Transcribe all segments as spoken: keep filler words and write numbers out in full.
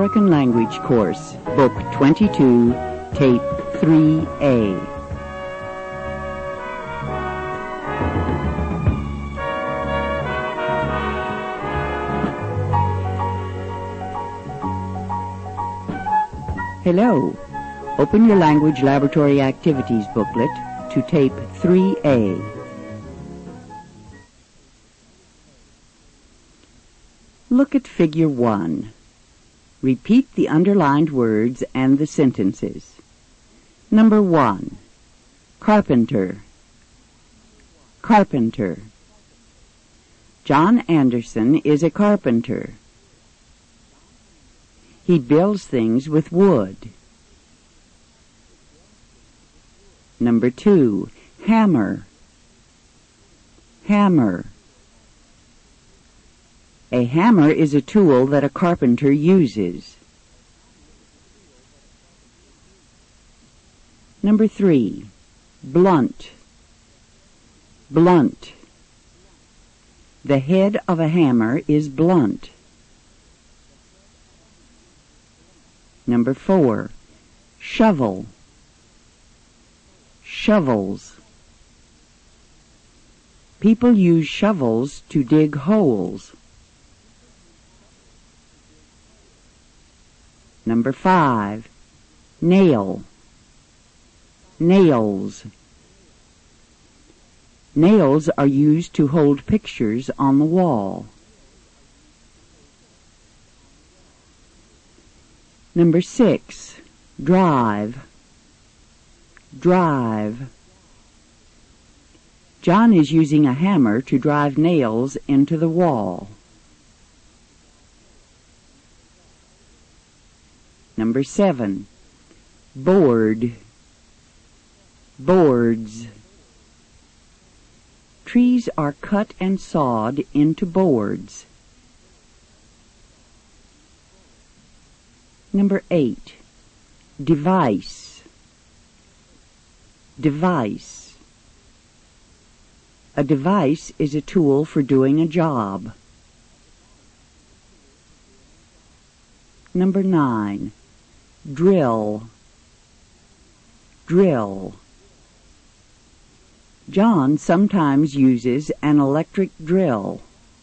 American Language Course, Book twenty-two, Tape three A. Hello. Open your Language Laboratory Activities booklet to Tape three A. Look at Figure one. Repeat the underlined words and the sentences. Number one. Carpenter. Carpenter. John Anderson is a carpenter. He builds things with wood. Number two. Hammer. Hammer. A hammer is a tool that a carpenter uses. Number three. Blunt. Blunt. The head of a hammer is blunt. Number four. Shovel. Shovels. People use shovels to dig holes. Number five. Nail. Nails. Nails are used to hold pictures on the wall. Number six. Drive. Drive. John is using a hammer to drive nails into the wall. Number seven. Board. Boards. Trees are cut and sawed into boards. Number eight. Device. Device. A device is a tool for doing a job. Number nine. Drill. Drill. John sometimes uses an electric drill.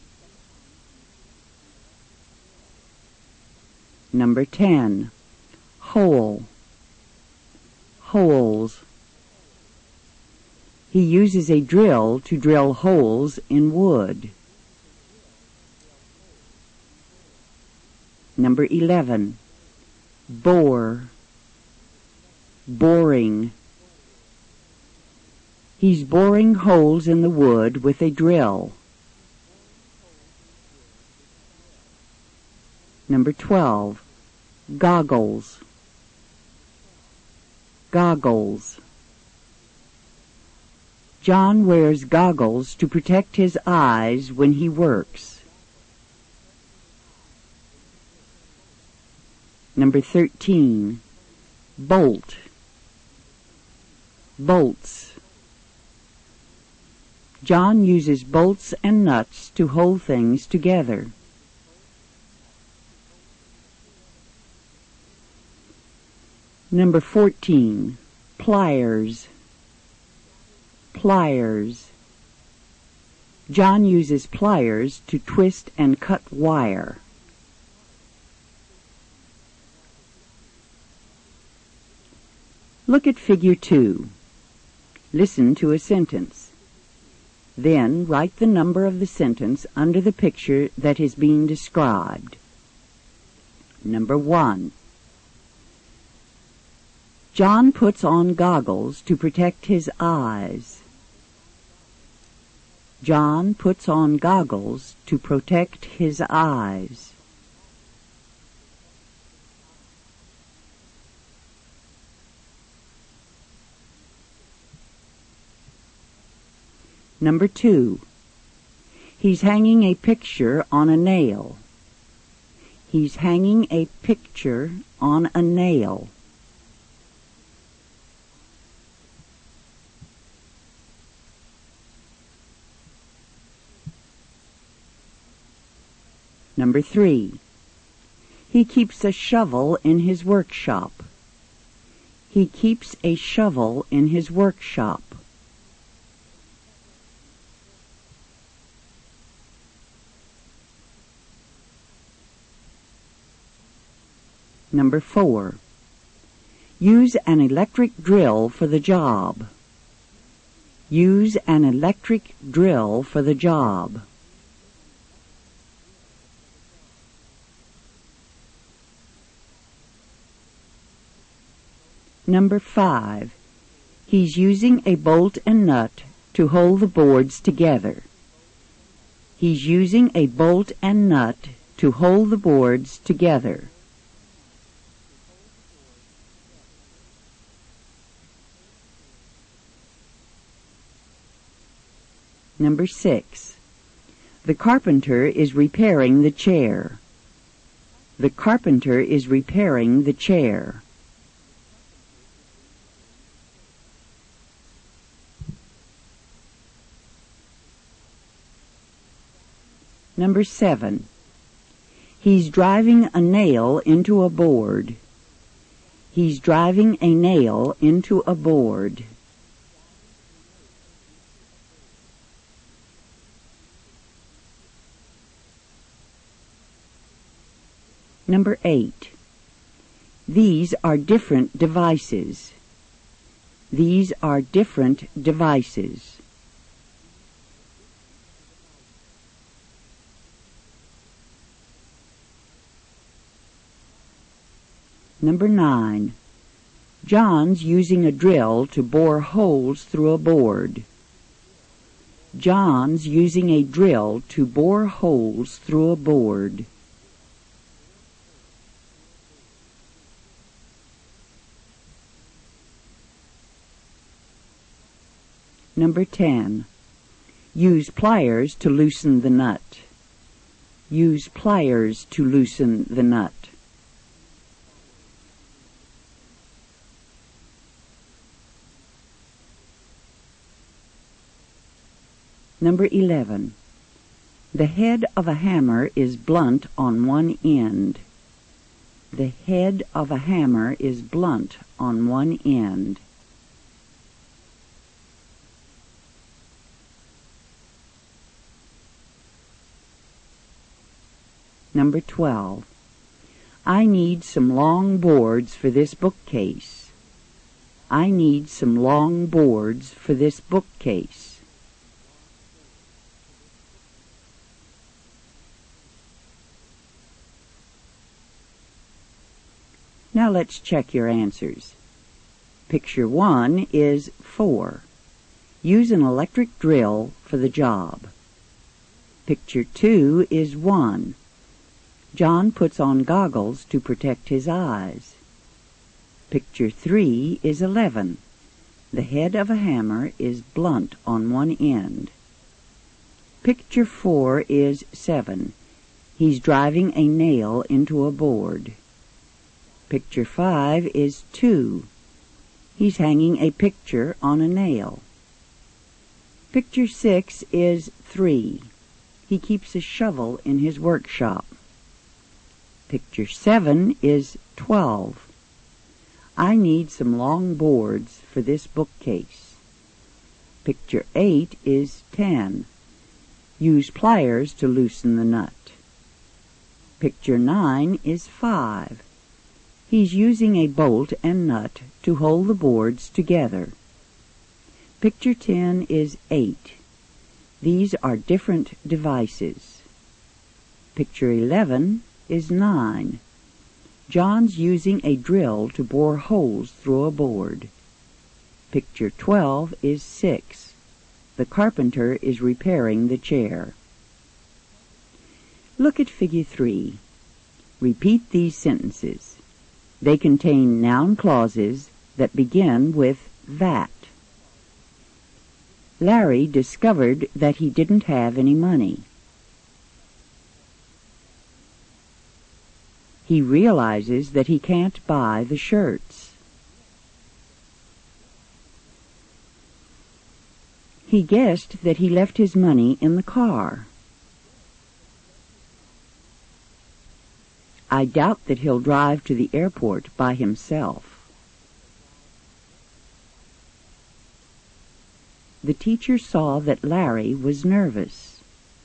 Number ten. Hole. Holes. He uses a drill to drill holes in wood. Number eleven. Bore. Boring. He's boring holes in the wood with a drill. Number twelve. Goggles. Goggles. John wears goggles to protect his eyes when he works. Number thirteen. Bolt. Bolts. John uses bolts and nuts to hold things together. Number fourteen. Pliers. Pliers. John uses pliers to twist and cut wire. Look at Figure two. Listen to a sentence. Then write the number of the sentence under the picture that is being described. Number one. John puts on goggles to protect his eyes. John puts on goggles to protect his eyes. Number two. He's hanging a picture on a nail. He's hanging a picture on a nail. Number three. He keeps a shovel in his workshop. He keeps a shovel in his workshop. Number four. Use an electric drill for the job. Use an electric drill for the job. Number five. He's using a bolt and nut to hold the boards together. He's using a bolt and nut to hold the boards together. Number six. The carpenter is repairing the chair. The carpenter is repairing the chair. Number seven. He's driving a nail into a board. He's driving a nail into a board. Number eight. These are different devices. These are different devices. Number nine. John's using a drill to bore holes through a board. John's using a drill to bore holes through a board. Number ten. Use pliers to loosen the nut. Use pliers to loosen the nut. Number eleven. The head of a hammer is blunt on one end. The head of a hammer is blunt on one end. Number twelve. I need some long boards for this bookcase. I need some long boards for this bookcase. Now let's check your answers. Picture one is four. Use an electric drill for the job. Picture two is one. John puts on goggles to protect his eyes. Picture three is eleven. The head of a hammer is blunt on one end. Picture four is seven. He's driving a nail into a board. Picture five is two. He's hanging a picture on a nail. Picture six is three. He keeps a shovel in his workshop. Picture seven is twelve. I need some long boards for this bookcase. Picture eight is ten. Use pliers to loosen the nut. Picture nine is five. He's using a bolt and nut to hold the boards together. Picture ten is eight. These are different devices. Picture eleven is nine. John's using a drill to bore holes through a board. Picture twelve is six. The carpenter is repairing the chair. Look at Figure three. Repeat these sentences. They contain noun clauses that begin with that. Larry discovered that he didn't have any money. He realizes that he can't buy the shirts. He guessed that he left his money in the car. I doubt that he'll drive to the airport by himself. The teacher saw that Larry was nervous.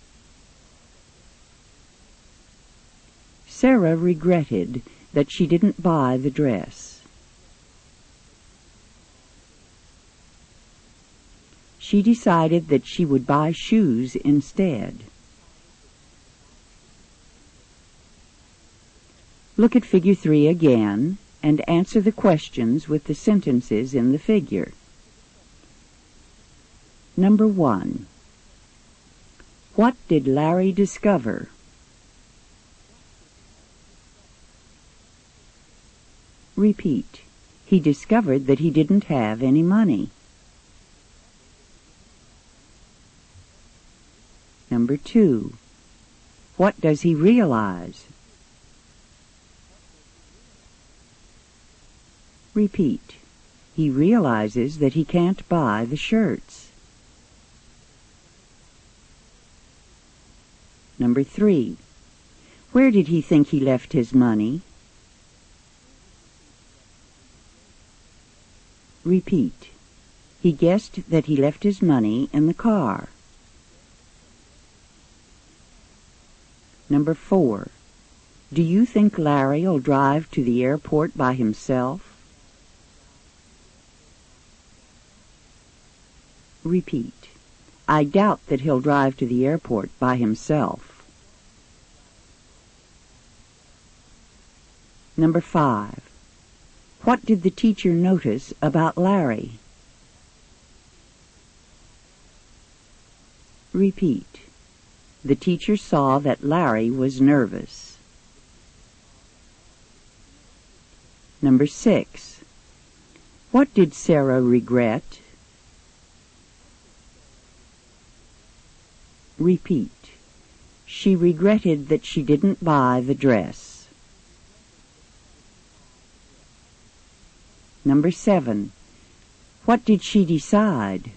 Sarah regretted that she didn't buy the dress. She decided that she would buy shoes instead. Look at figure three again and answer the questions with the sentences in the figure. Number one. What did Larry discover? Repeat. He discovered that he didn't have any money. Number two. What does he realize? Repeat. He realizes that he can't buy the shirts. Number three. Where did he think he left his money? Repeat. He guessed that he left his money in the car. Number four. Do you think Larry'll drive to the airport by himself? Repeat. I doubt that he'll drive to the airport by himself. Number five. What did the teacher notice about Larry? Repeat. The teacher saw that Larry was nervous. Number six. What did Sarah regret? Repeat. She regretted that she didn't buy the dress. Number seven. What did she decide?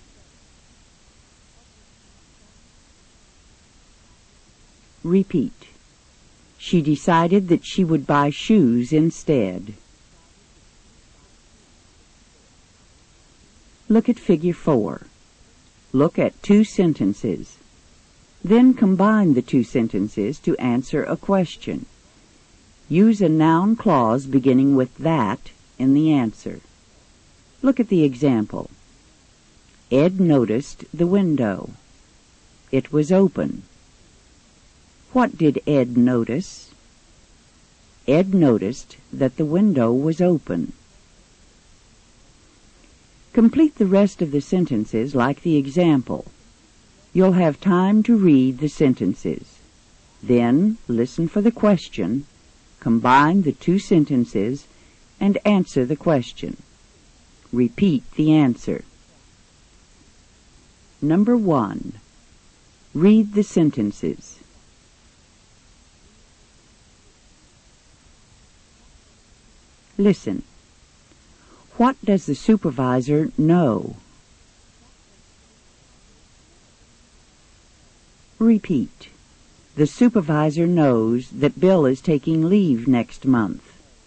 Repeat. She decided that she would buy shoes instead. Look at figure four. Look at two sentences. Then combine the two sentences to answer a question. Use a noun clause beginning with that in the answer. Look at the example. Ed noticed the window. It was open. What did Ed notice? Ed noticed that the window was open. Complete the rest of the sentences like the example. You'll have time to read the sentences. Then listen for the question, combine the two sentences, and answer the question. Repeat the answer. Number one. Read the sentences. Listen. What does the supervisor know? Repeat. The supervisor knows that Bill is taking leave next month.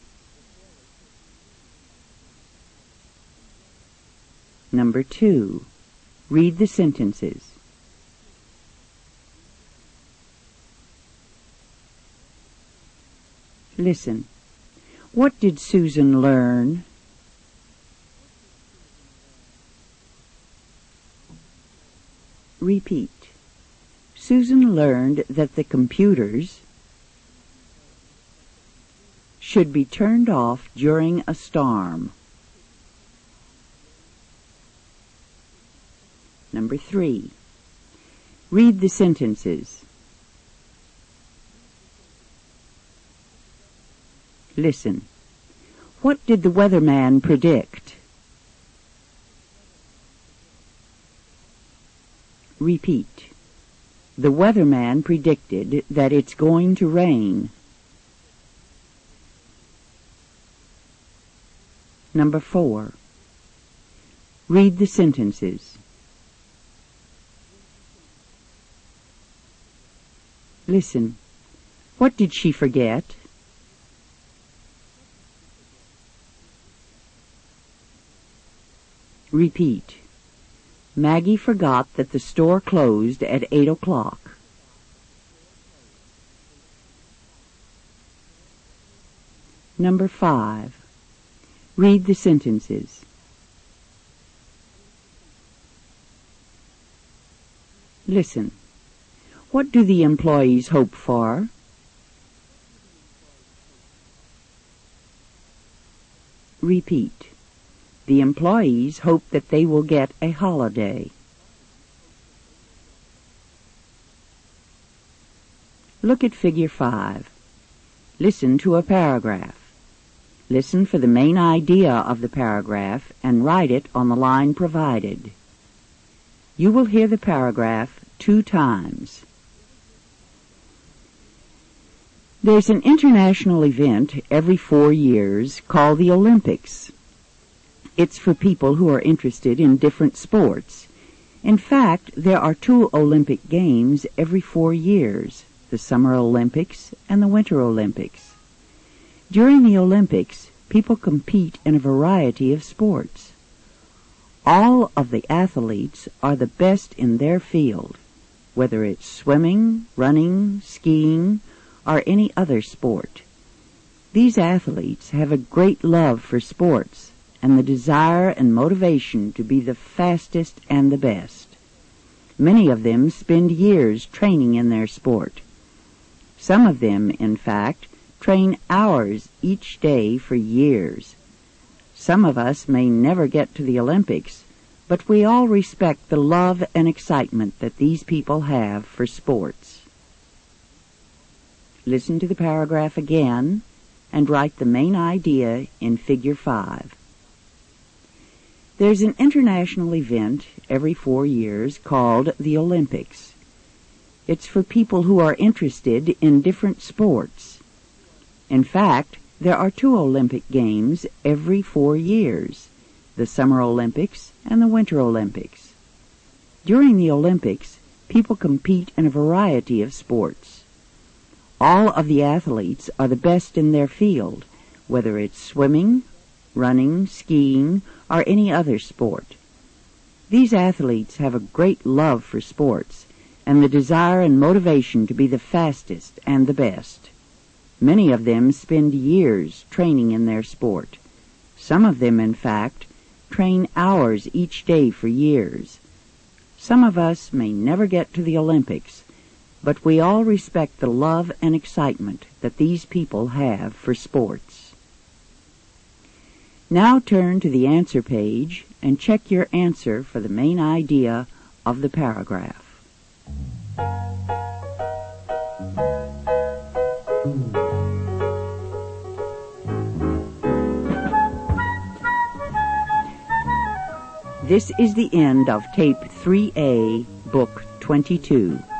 Number two. Read the sentences. Listen. What did Susan learn? Repeat. Susan learned that the computers should be turned off during a storm. Number three. Read the sentences. Listen. What did the weatherman predict? Repeat. The weatherman predicted that it's going to rain. Number four. Read the sentences. Listen. What did she forget? Repeat. Maggie forgot that the store closed at eight o'clock. Number five. Read the sentences. Listen. What do the employees hope for? Repeat. The employees hope that they will get a holiday. Look at figure five. Listen to a paragraph. Listen for the main idea of the paragraph and write it on the line provided. You will hear the paragraph two times. There's an international event every four years called the Olympics. It's for people who are interested in different sports. In fact, there are two Olympic Games every four years, the Summer Olympics and the Winter Olympics. During the Olympics, people compete in a variety of sports. All of the athletes are the best in their field, whether it's swimming, running, skiing, or any other sport. These athletes have a great love for sports and the desire and motivation to be the fastest and the best. Many of them spend years training in their sport. Some of them, in fact, train hours each day for years. Some of us may never get to the Olympics, but we all respect the love and excitement that these people have for sports. Listen to the paragraph again and write the main idea in figure five. There's an international event every four years called the Olympics. It's for people who are interested in different sports. In fact, there are two Olympic Games every four years, the Summer Olympics and the Winter Olympics. During the Olympics, people compete in a variety of sports. All of the athletes are the best in their field, whether it's swimming, running, skiing, or any other sport. These athletes have a great love for sports and the desire and motivation to be the fastest and the best. Many of them spend years training in their sport. Some of them, in fact, train hours each day for years. Some of us may never get to the Olympics, but we all respect the love and excitement that these people have for sports. Now turn to the answer page and check your answer for the main idea of the paragraph. This is the end of Tape three A, Book twenty-two.